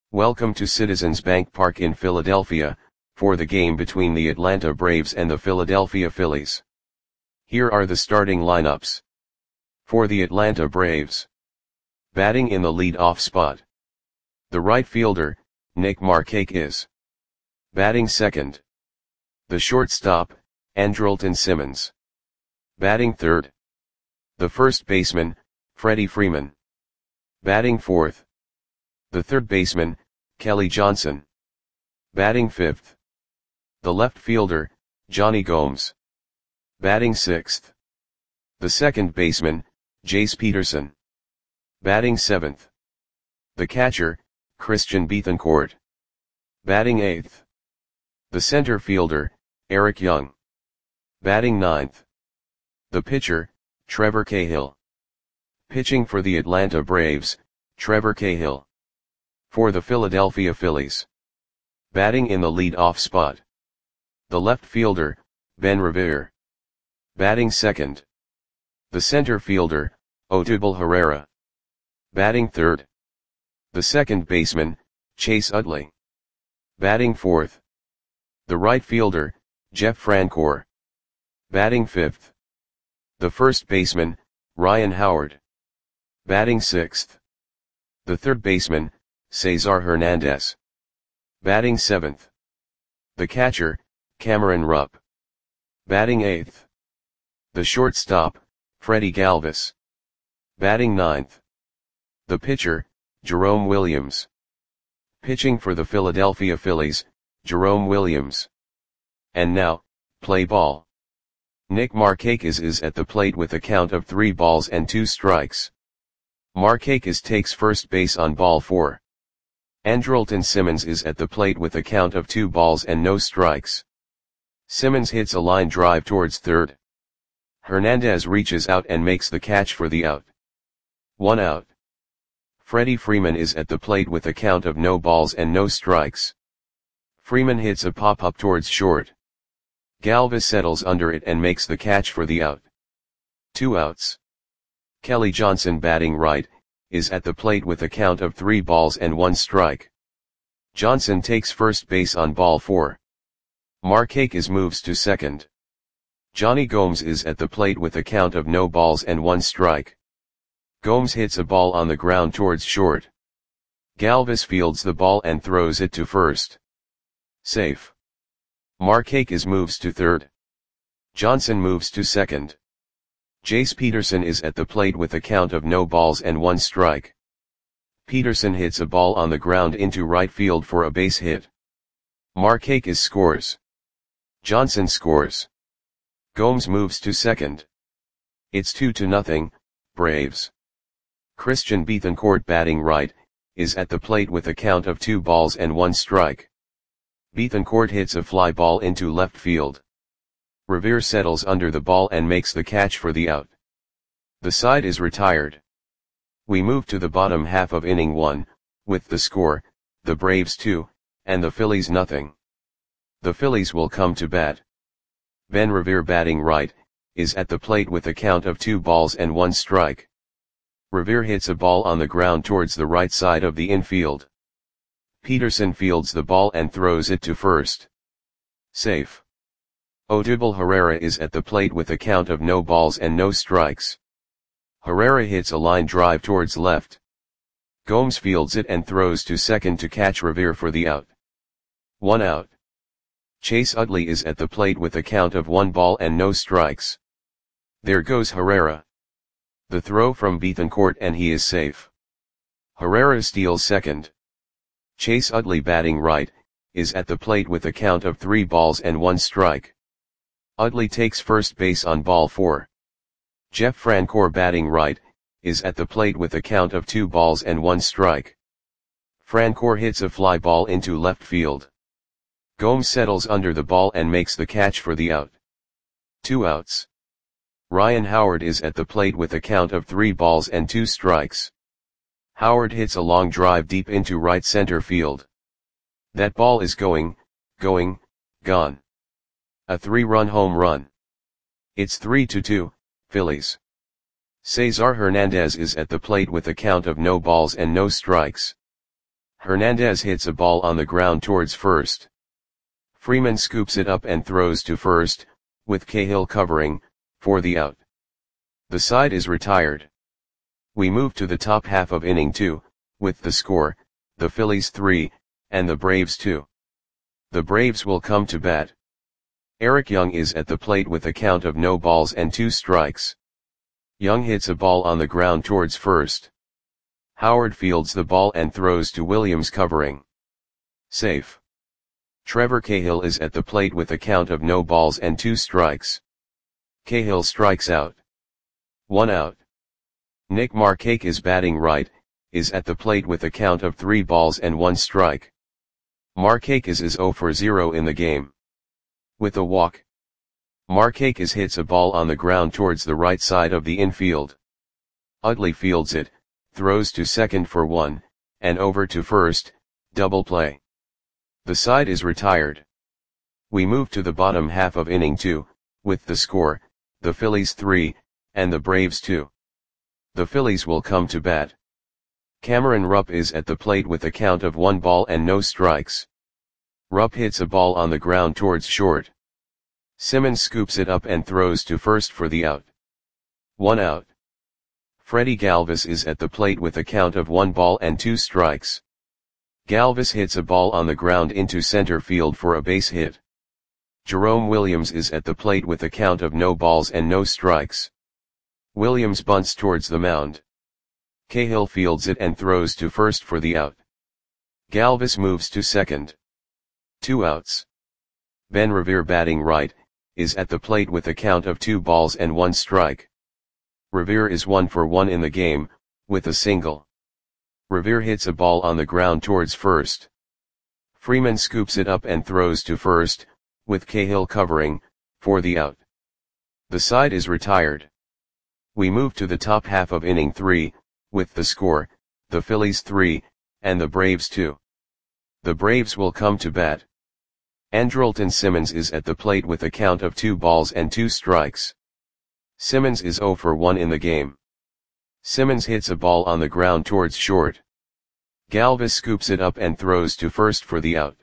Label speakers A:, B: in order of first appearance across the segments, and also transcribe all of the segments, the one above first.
A: Welcome to Citizens Bank Park in Philadelphia, for the game between the Atlanta Braves and the Philadelphia Phillies. Here are the starting lineups. For the Atlanta Braves. Batting in the lead-off spot. The right fielder, Nick Markakis. Batting second. The shortstop, Andrelton Simmons. Batting third. The first baseman, Freddie Freeman. Batting fourth. The third baseman, Kelly Johnson. Batting fifth. The left fielder, Jonny Gomes. Batting sixth. The second baseman, Jace Peterson. Batting seventh. The catcher, Christian Bethancourt. Batting eighth. The center fielder, Eric Young. Batting ninth. The pitcher, Trevor Cahill. Pitching for the Atlanta Braves, Trevor Cahill. For the Philadelphia Phillies. Batting in the lead-off spot. The left fielder, Ben Revere. Batting second. The center fielder, Odubel Herrera. Batting third. The second baseman, Chase Utley. Batting fourth. The right fielder, Jeff Francoeur. Batting fifth. The first baseman, Ryan Howard. Batting sixth. The third baseman, Cesar Hernandez. Batting seventh. The catcher, Cameron Rupp. Batting eighth. The shortstop, Freddie Galvis. Batting ninth. The pitcher, Jerome Williams. Pitching for the Philadelphia Phillies, Jerome Williams. And now, play ball. Nick Markakis is at the plate with a count of 3 balls and 2 strikes. Markakis takes first base on ball 4. Andrelton Simmons is at the plate with a count of 2 balls and no strikes. Simmons hits a line drive towards third. Hernandez reaches out and makes the catch for the out. 1 out. Freddie Freeman is at the plate with a count of no balls and no strikes. Freeman hits a pop-up towards short. Galvis settles under it and makes the catch for the out. 2 outs. Kelly Johnson, batting right, is at the plate with a count of 3 balls and 1 strike. Johnson takes first base on ball 4. Markakis moves to second. Jonny Gomes is at the plate with a count of no balls and 1 strike. Gomes hits a ball on the ground towards short. Galvis fields the ball and throws it to first. Safe. Markakis moves to third. Johnson moves to second. Jace Peterson is at the plate with a count of no balls and 1 strike. Peterson hits a ball on the ground into right field for a base hit. Markakis scores. Johnson scores. Gomes moves to second. It's 2-0, Braves. Christian Bethancourt, batting right, is at the plate with a count of 2 balls and 1 strike. Bethancourt hits a fly ball into left field. Revere settles under the ball and makes the catch for the out. The side is retired. We move to the bottom half of inning 1, with the score, the Braves 2, and the Phillies nothing. The Phillies will come to bat. Ben Revere, batting right, is at the plate with a count of 2 balls and 1 strike. Revere hits a ball on the ground towards the right side of the infield. Peterson fields the ball and throws it to first. Safe. Odubel Herrera is at the plate with a count of no balls and no strikes. Herrera hits a line drive towards left. Gomes fields it and throws to second to catch Revere for the out. 1 out. Chase Utley is at the plate with a count of 1 ball and no strikes. There goes Herrera. The throw from Bethancourt and he is safe. Herrera steals second. Chase Utley, batting right, is at the plate with a count of 3 balls and 1 strike. Utley takes first base on ball 4. Jeff Francoeur, batting right, is at the plate with a count of 2 balls and 1 strike. Francoeur hits a fly ball into left field. Gomes settles under the ball and makes the catch for the out. 2 outs. Ryan Howard is at the plate with a count of 3 balls and 2 strikes. Howard hits a long drive deep into right center field. That ball is gone. A 3-run home run. It's 3-2, Phillies. Cesar Hernandez is at the plate with a count of no balls and no strikes. Hernandez hits a ball on the ground towards first. Freeman scoops it up and throws to first, with Cahill covering, for the out. The side is retired. We move to the top half of inning 2, with the score, the Phillies 3, and the Braves 2. The Braves will come to bat. Eric Young is at the plate with a count of no balls and 2 strikes. Young hits a ball on the ground towards first. Howard fields the ball and throws to Williams covering. Safe. Trevor Cahill is at the plate with a count of no balls and 2 strikes. Cahill strikes out. 1 out. Nick Markakis batting right, is at the plate with a count of 3 balls and 1 strike. Markakis is 0 for 0 in the game. With a walk. Markakis hits a ball on the ground towards the right side of the infield. Utley fields it, throws to second for 1, and over to first, double play. The side is retired. We move to the bottom half of inning 2, with the score, the Phillies 3, and the Braves 2. The Phillies will come to bat. Cameron Rupp is at the plate with a count of 1 ball and no strikes. Rupp hits a ball on the ground towards short. Simmons scoops it up and throws to first for the out. 1 out. Freddie Galvis is at the plate with a count of 1 ball and 2 strikes. Galvis hits a ball on the ground into center field for a base hit. Jerome Williams is at the plate with a count of no balls and no strikes. Williams bunts towards the mound. Cahill fields it and throws to first for the out. Galvis moves to second. 2 outs. Ben Revere batting right, is at the plate with a count of 2 balls and 1 strike. Revere is 1 for 1 in the game, with a single. Revere hits a ball on the ground towards first. Freeman scoops it up and throws to first, with Cahill covering, for the out. The side is retired. We move to the top half of inning 3, with the score, the Phillies 3, and the Braves 2. The Braves will come to bat. Andrelton Simmons is at the plate with a count of 2 balls and 2 strikes. Simmons is 0 for 1 in the game. Simmons hits a ball on the ground towards short. Galvis scoops it up and throws to first for the out.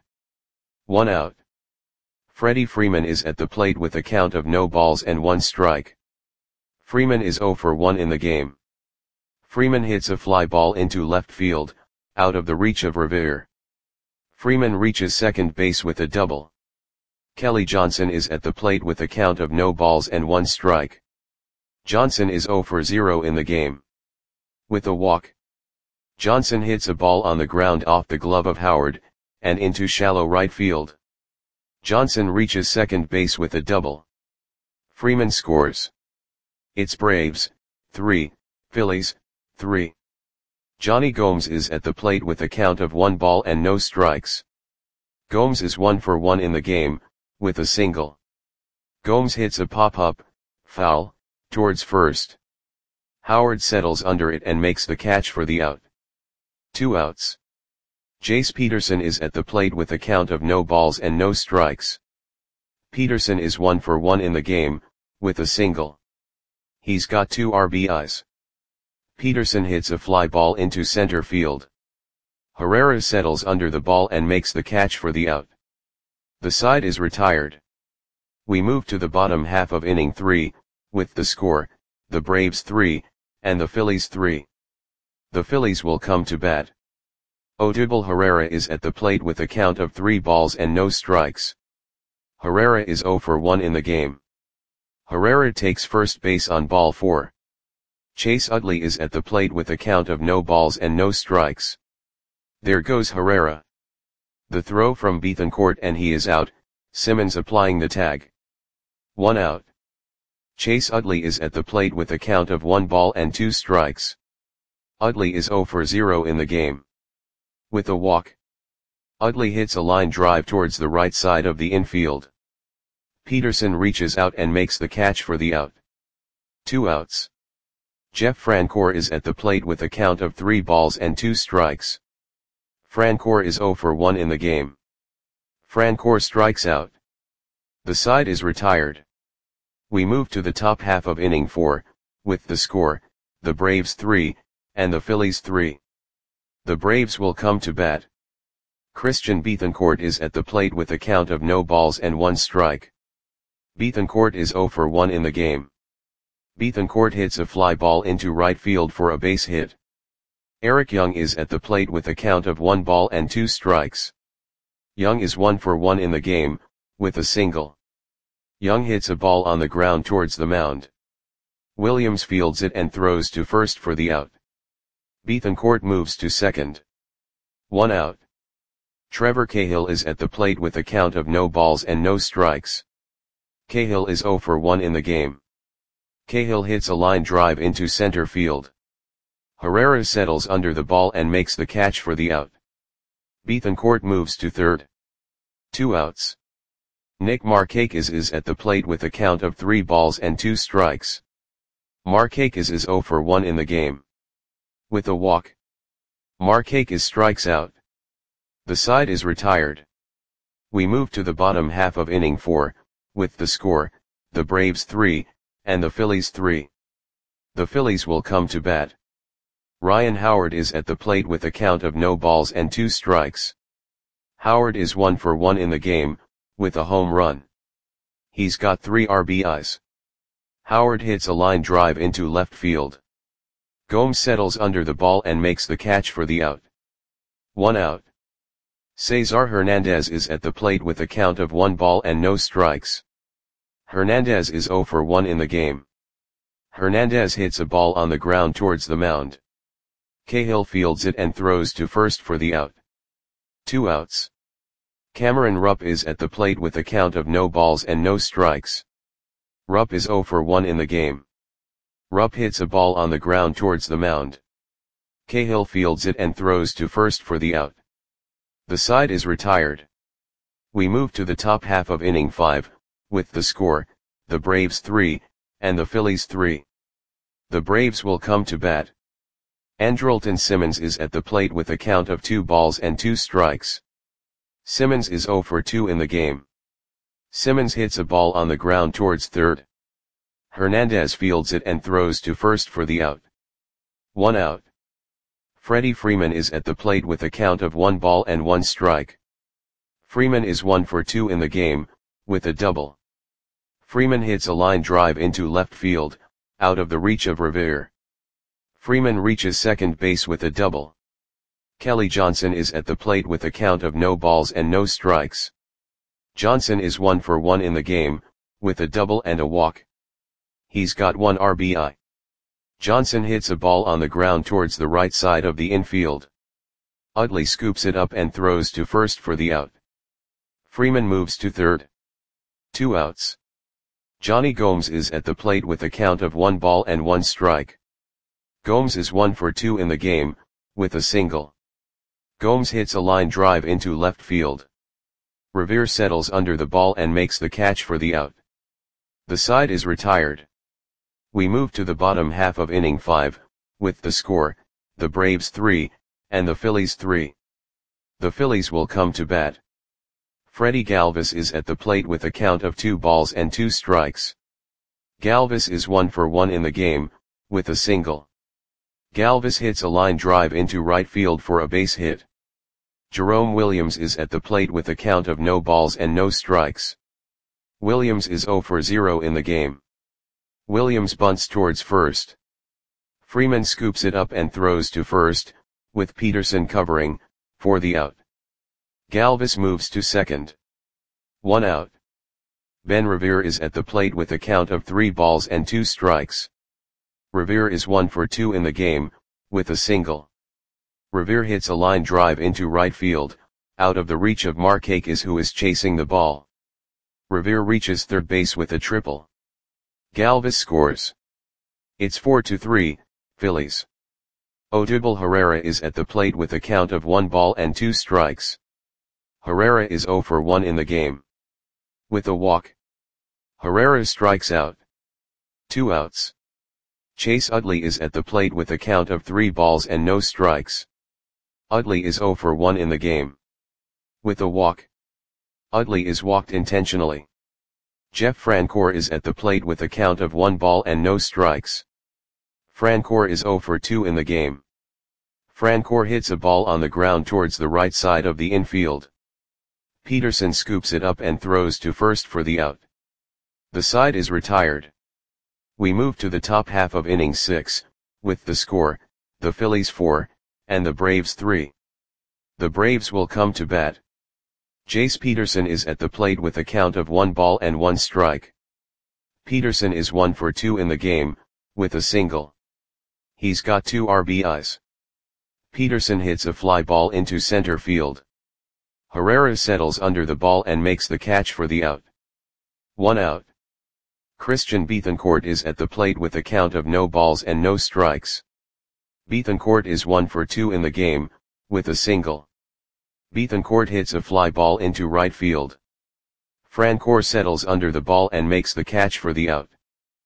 A: 1 out. Freddie Freeman is at the plate with a count of no balls and 1 strike. Freeman is 0 for 1 in the game. Freeman hits a fly ball into left field, out of the reach of Revere. Freeman reaches second base with a double. Kelly Johnson is at the plate with a count of no balls and 1 strike. Johnson is 0 for 0 in the game. With a walk. Johnson hits a ball on the ground off the glove of Howard, and into shallow right field. Johnson reaches second base with a double. Freeman scores. It's Braves, 3, Phillies, 3. Johnny Gomes is at the plate with a count of 1 ball and no strikes. Gomes is 1 for 1 in the game, with a single. Gomes hits a pop-up, foul, towards first. Howard settles under it and makes the catch for the out. 2 outs. Jace Peterson is at the plate with a count of no balls and no strikes. Peterson is 1 for 1 in the game, with a single. He's got 2 RBIs. Peterson hits a fly ball into center field. Herrera settles under the ball and makes the catch for the out. The side is retired. We move to the bottom half of inning 3, with the score, the Braves 3, and the Phillies 3. The Phillies will come to bat. Odubel Herrera is at the plate with a count of 3 balls and no strikes. Herrera is 0 for 1 in the game. Herrera takes first base on ball 4. Chase Utley is at the plate with a count of no balls and no strikes. There goes Herrera. The throw from Bethancourt and he is out, Simmons applying the tag. 1 out. Chase Utley is at the plate with a count of 1 ball and 2 strikes. Utley is 0 for 0 in the game. With a walk. Utley hits a line drive towards the right side of the infield. Peterson reaches out and makes the catch for the out. 2 outs. Jeff Francoeur is at the plate with a count of 3 balls and 2 strikes. Francoeur is 0 for 1 in the game. Francoeur strikes out. The side is retired. We move to the top half of inning 4, with the score, the Braves 3, and the Phillies 3. The Braves will come to bat. Christian Bethencourt is at the plate with a count of no balls and 1 strike. Bethencourt is 0 for 1 in the game. Bethencourt hits a fly ball into right field for a base hit. Eric Young is at the plate with a count of 1 ball and 2 strikes. Young is 1 for 1 in the game, with a single. Young hits a ball on the ground towards the mound. Williams fields it and throws to first for the out. Bethencourt moves to second. 1 out. Trevor Cahill is at the plate with a count of no balls and no strikes. Cahill is 0 for 1 in the game. Cahill hits a line drive into center field. Herrera settles under the ball and makes the catch for the out. Bethencourt moves to third. 2 outs. Nick Markakis is at the plate with a count of 3 balls and 2 strikes. Markakis is 0 for 1 in the game. With a walk, Markakis strikes out. The side is retired. We move to the bottom half of inning 4, with the score, the Braves 3, and the Phillies 3. The Phillies will come to bat. Ryan Howard is at the plate with a count of no balls and 2 strikes. Howard is 1 for 1 in the game, with a home run. He's got 3 RBIs. Howard hits a line drive into left field. Gomes settles under the ball and makes the catch for the out. 1 out. Cesar Hernandez is at the plate with a count of 1 ball and no strikes. Hernandez is 0 for 1 in the game. Hernandez hits a ball on the ground towards the mound. Cahill fields it and throws to first for the out. 2 outs. Cameron Rupp is at the plate with a count of no balls and no strikes. Rupp is 0 for 1 in the game. Rupp hits a ball on the ground towards the mound. Cahill fields it and throws to first for the out. The side is retired. We move to the top half of inning 5, with the score, the Braves 3, and the Phillies 3. The Braves will come to bat. Andrelton Simmons is at the plate with a count of 2 balls and 2 strikes. Simmons is 0 for 2 in the game. Simmons hits a ball on the ground towards third. Hernandez fields it and throws to first for the out. 1 out. Freddie Freeman is at the plate with a count of 1 ball and 1 strike. Freeman is 1 for 2 in the game, with a double. Freeman hits a line drive into left field, out of the reach of Revere. Freeman reaches second base with a double. Kelly Johnson is at the plate with a count of no balls and no strikes. Johnson is 1 for 1 in the game, with a double and a walk. He's got 1 RBI. Johnson hits a ball on the ground towards the right side of the infield. Utley scoops it up and throws to first for the out. Freeman moves to third. 2 outs. Johnny Gomes is at the plate with a count of 1 ball and 1 strike. Gomes is 1 for 2 in the game, with a single. Gomes hits a line drive into left field. Revere settles under the ball and makes the catch for the out. The side is retired. We move to the bottom half of inning 5, with the score, the Braves 3, and the Phillies 3. The Phillies will come to bat. Freddie Galvis is at the plate with a count of 2 balls and 2 strikes. Galvis is 1 for 1 in the game, with a single. Galvis hits a line drive into right field for a base hit. Jerome Williams is at the plate with a count of no balls and no strikes. Williams is 0 for 0 in the game. Williams bunts towards first. Freeman scoops it up and throws to first, with Peterson covering, for the out. Galvis moves to second. 1 out. Ben Revere is at the plate with a count of 3 balls and 2 strikes. Revere is 1 for 2 in the game, with a single. Revere hits a line drive into right field, out of the reach of Markakis who is chasing the ball. Revere reaches third base with a triple. Galvis scores. It's 4-3, Phillies. Odubel Herrera is at the plate with a count of 1 ball and 2 strikes. Herrera is 0 for 1 in the game. With a walk, Herrera strikes out. 2 outs. Chase Utley is at the plate with a count of 3 balls and no strikes. Utley is 0 for 1 in the game. With a walk, Utley is walked intentionally. Jeff Francoeur is at the plate with a count of 1 ball and no strikes. Francoeur is 0 for 2 in the game. Francoeur hits a ball on the ground towards the right side of the infield. Peterson scoops it up and throws to first for the out. The side is retired. We move to the top half of inning 6, with the score, the Phillies 4, and the Braves 3. The Braves will come to bat. Jace Peterson is at the plate with a count of 1 ball and 1 strike. Peterson is 1 for 2 in the game, with a single. He's got 2 RBIs. Peterson hits a fly ball into center field. Herrera settles under the ball and makes the catch for the out. 1 out. Christian Bethancourt is at the plate with a count of no balls and no strikes. Bethancourt is 1 for 2 in the game, with a single. Bethancourt hits a fly ball into right field. Francoeur settles under the ball and makes the catch for the out.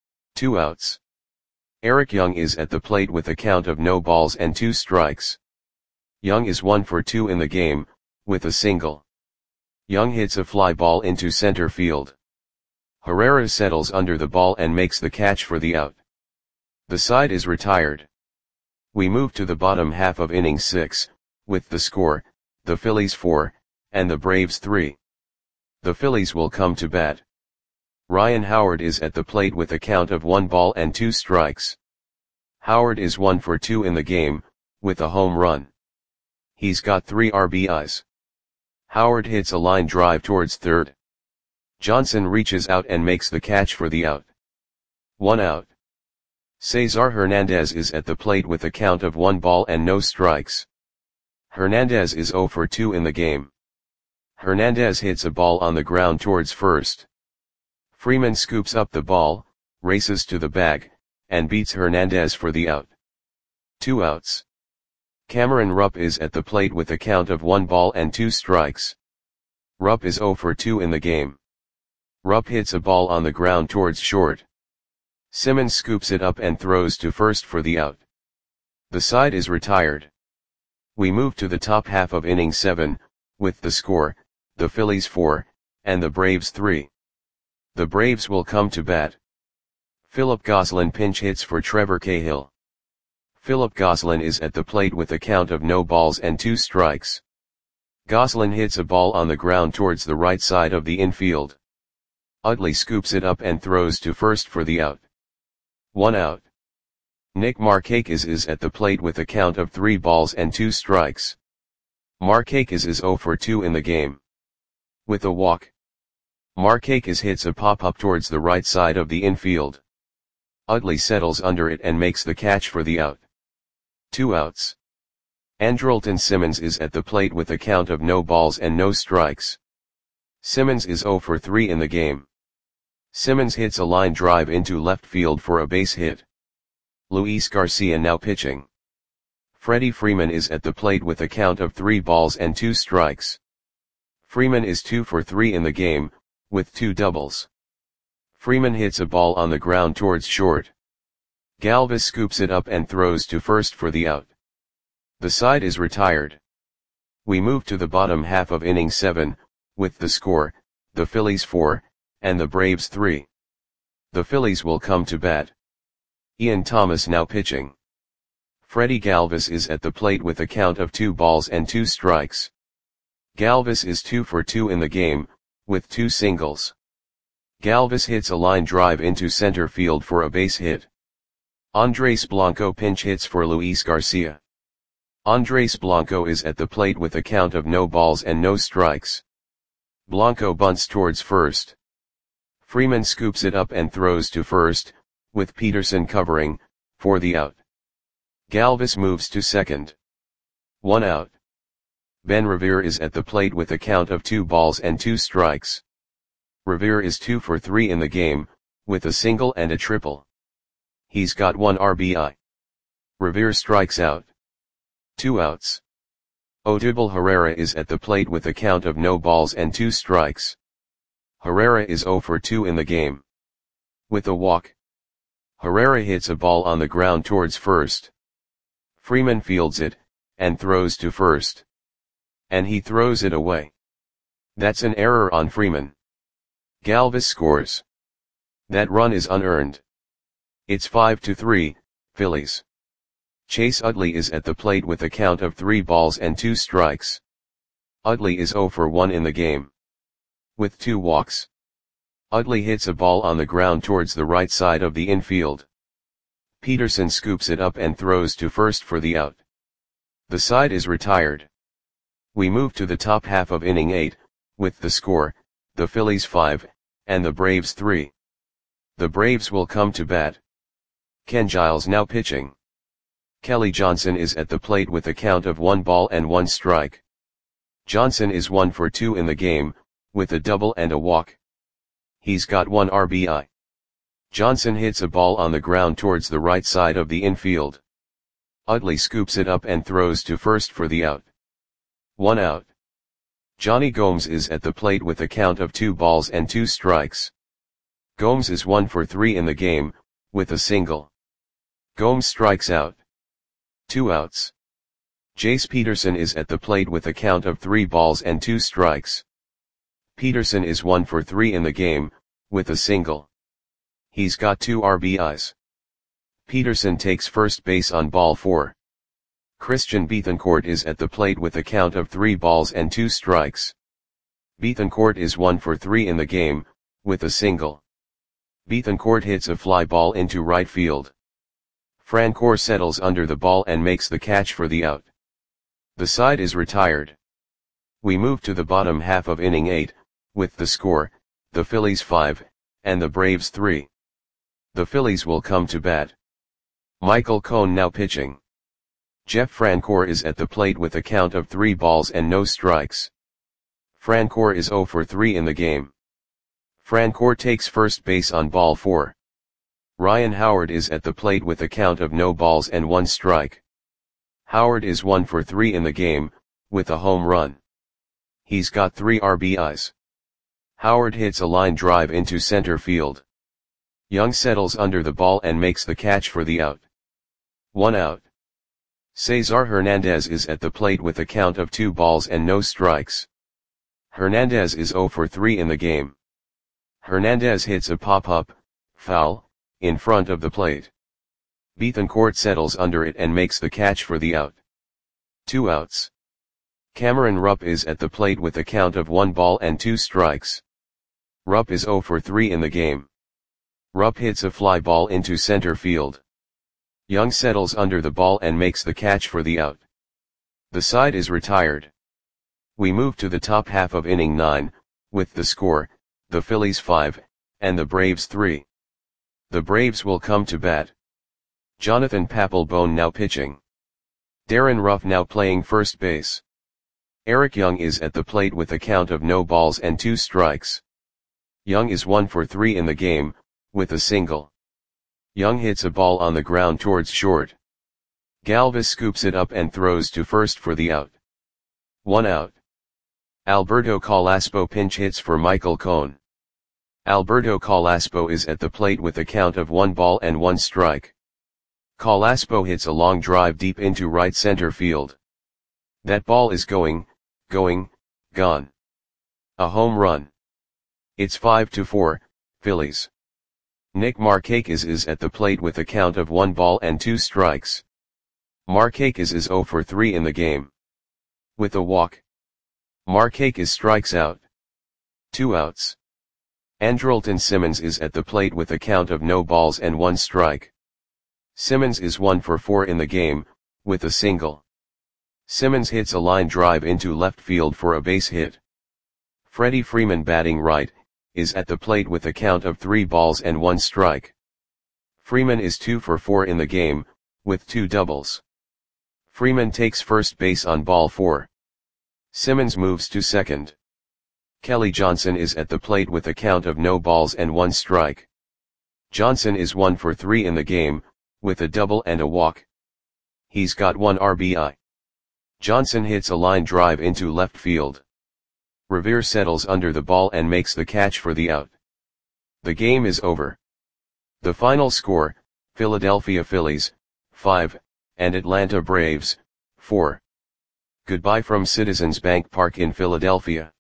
A: 2 outs. Eric Young is at the plate with a count of no balls and 2 strikes. Young is 1 for 2 in the game, with a single. Young hits a fly ball into center field. Herrera settles under the ball and makes the catch for the out. The side is retired. We move to the bottom half of inning 6, with the score, the Phillies 4, and the Braves 3. The Phillies will come to bat. Ryan Howard is at the plate with a count of 1 ball and 2 strikes. Howard is 1 for 2 in the game, with a home run. He's got 3 RBIs. Howard hits a line drive towards third. Johnson reaches out and makes the catch for the out. 1 out. Cesar Hernandez is at the plate with a count of 1 ball and no strikes. Hernandez is 0 for 2 in the game. Hernandez hits a ball on the ground towards first. Freeman scoops up the ball, races to the bag, and beats Hernandez for the out. 2 outs. Cameron Rupp is at the plate with a count of 1 ball and 2 strikes. Rupp is 0 for 2 in the game. Rupp hits a ball on the ground towards short. Simmons scoops it up and throws to first for the out. The side is retired. We move to the top half of inning 7, with the score, the Phillies 4, and the Braves 3. The Braves will come to bat. Philip Gosselin pinch hits for Trevor Cahill. Philip Gosselin is at the plate with a count of no balls and 2 strikes. Gosselin hits a ball on the ground towards the right side of the infield. Utley scoops it up and throws to first for the out. 1 out. Nick Markakis is at the plate with a count of 3 balls and 2 strikes. Markakis is 0 for 2 in the game. With a walk. Markakis hits a pop-up towards the right side of the infield. Utley settles under it and makes the catch for the out. 2 outs. Andrelton Simmons is at the plate with a count of no balls and no strikes. Simmons is 0 for 3 in the game. Simmons hits a line drive into left field for a base hit. Luis Garcia now pitching. Freddie Freeman is at the plate with a count of 3 balls and 2 strikes. Freeman is 2 for 3 in the game, with 2 doubles. Freeman hits a ball on the ground towards short. Galvis scoops it up and throws to first for the out. The side is retired. We move to the bottom half of inning 7, with the score, the Phillies 4, and the Braves 3. The Phillies will come to bat. Ian Thomas now pitching. Freddie Galvis is at the plate with a count of 2 balls and 2 strikes. Galvis is 2 for 2 in the game, with 2 singles. Galvis hits a line drive into center field for a base hit. Andres Blanco pinch hits for Luis Garcia. Andres Blanco is at the plate with a count of no balls and no strikes. Blanco bunts towards first. Freeman scoops it up and throws to first, with Peterson covering, for the out. Galvis moves to second. 1 out. Ben Revere is at the plate with a count of 2 balls and 2 strikes. Revere is 2 for 3 in the game, with a single and a triple. He's got 1 RBI. Revere strikes out. 2 outs. Odubel Herrera is at the plate with a count of no balls and 2 strikes. Herrera is 0 for 2 in the game. With a walk. Herrera hits a ball on the ground towards first. Freeman fields it, and throws to first. And he throws it away. That's an error on Freeman. Galvis scores. That run is unearned. It's 5-3, Phillies. Chase Utley is at the plate with a count of 3 balls and 2 strikes. Utley is 0 for 1 in the game. With 2 walks. Utley hits a ball on the ground towards the right side of the infield. Peterson scoops it up and throws to first for the out. The side is retired. We move to the top half of inning 8, with the score, the Phillies 5, and the Braves 3. The Braves will come to bat. Ken Giles now pitching. Kelly Johnson is at the plate with a count of 1 ball and 1 strike. Johnson is 1 for 2 in the game, with a double and a walk. He's got 1 RBI. Johnson hits a ball on the ground towards the right side of the infield. Utley scoops it up and throws to first for the out. 1 out. Johnny Gomes is at the plate with a count of 2 balls and 2 strikes. Gomes is 1 for 3 in the game, with a single. Gomes strikes out. 2 outs. Jace Peterson is at the plate with a count of 3 balls and 2 strikes. Peterson is 1 for 3 in the game, with a single. He's got 2 RBIs. Peterson takes first base on ball 4. Christian Bethancourt is at the plate with a count of 3 balls and 2 strikes. Bethancourt is 1 for 3 in the game, with a single. Bethancourt hits a fly ball into right field. Francoeur settles under the ball and makes the catch for the out. The side is retired. We move to the bottom half of inning 8, with the score, the Phillies 5, and the Braves 3. The Phillies will come to bat. Michael Cone now pitching. Jeff Francoeur is at the plate with a count of 3 balls and no strikes. Francoeur is 0 for 3 in the game. Francoeur takes first base on ball 4. Ryan Howard is at the plate with a count of no balls and 1 strike. Howard is 1 for 3 in the game, with a home run. He's got 3 RBIs. Howard hits a line drive into center field. Young settles under the ball and makes the catch for the out. 1 out. Cesar Hernandez is at the plate with a count of 2 balls and no strikes. Hernandez is 0 for 3 in the game. Hernandez hits a pop-up, foul, in front of the plate. Bethancourt settles under it and makes the catch for the out. 2 outs. Cameron Rupp is at the plate with a count of 1 ball and 2 strikes. Rupp is 0 for 3 in the game. Rupp hits a fly ball into center field. Young settles under the ball and makes the catch for the out. The side is retired. We move to the top half of inning 9, with the score, the Phillies 5, and the Braves 3. The Braves will come to bat. Jonathan Papelbon now pitching. Darren Ruff now playing first base. Eric Young is at the plate with a count of no balls and 2 strikes. Young is 1 for 3 in the game, with a single. Young hits a ball on the ground towards short. Galvis scoops it up and throws to first for the out. 1 out. Alberto Calaspo pinch hits for Michael Cone. Alberto Calaspo is at the plate with a count of 1 ball and 1 strike. Calaspo hits a long drive deep into right center field. That ball is gone. A home run. It's 5-4, Phillies. Nick Markakis is at the plate with a count of 1 ball and 2 strikes. Markakis is 0 for 3 in the game. With a walk. Markakis strikes out. 2 outs. Andrelton Simmons is at the plate with a count of no balls and 1 strike. Simmons is 1 for 4 in the game, with a single. Simmons hits a line drive into left field for a base hit. Freddie Freeman batting right, is at the plate with a count of 3 balls and 1 strike. Freeman is 2 for 4 in the game, with 2 doubles. Freeman takes first base on ball 4. Simmons moves to second. Kelly Johnson is at the plate with a count of no balls and 1 strike. Johnson is 1 for 3 in the game, with a double and a walk. He's got 1 RBI. Johnson hits a line drive into left field. Revere settles under the ball and makes the catch for the out. The game is over. The final score, Philadelphia Phillies, 5, and Atlanta Braves, 4. Goodbye from Citizens Bank Park in Philadelphia.